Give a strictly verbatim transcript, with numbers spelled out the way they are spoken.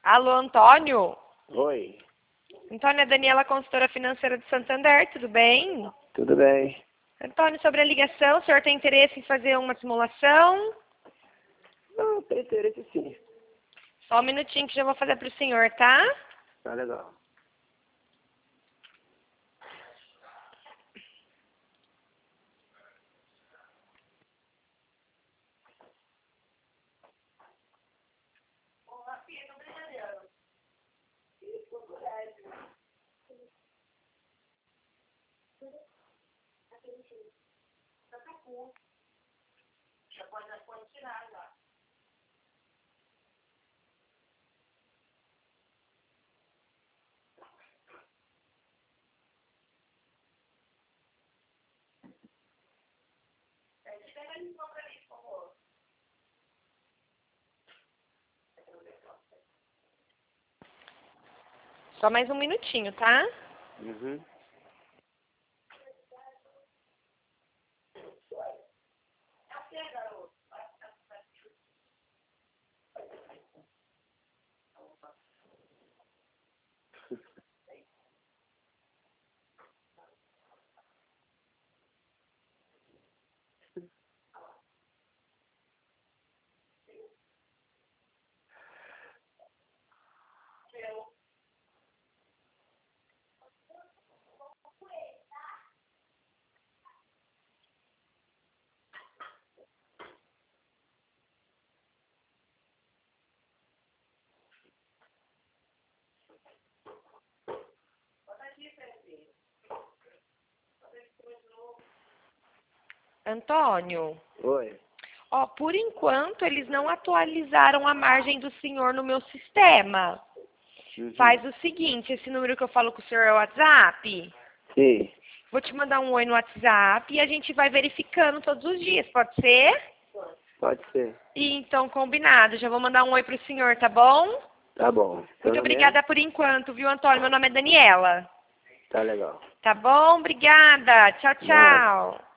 Alô, Antônio? Oi, Antônio, é Daniela, consultora financeira de Santander, tudo bem? tudo bem? Antônio, sobre a ligação, o senhor tem interesse em fazer uma simulação? Não, tem interesse sim. Só um minutinho que já vou fazer para o senhor, tá? Tá legal. Só mais um minutinho, tá? Uhum. Antônio, Oi. ó, por enquanto eles não atualizaram a margem do senhor no meu sistema. Uhum. Faz o seguinte, esse número que eu falo com o senhor é o WhatsApp? Sim, Vou te mandar um oi no WhatsApp e a gente vai verificando todos os dias, pode ser? pode ser. E então, combinado. Já vou mandar um oi pro senhor, tá bom? Tá bom. Seu Muito nome obrigada por enquanto, viu, Antônio? Meu nome é Daniela. é? Tá legal. Tá bom? Obrigada. Tchau, Nada. tchau.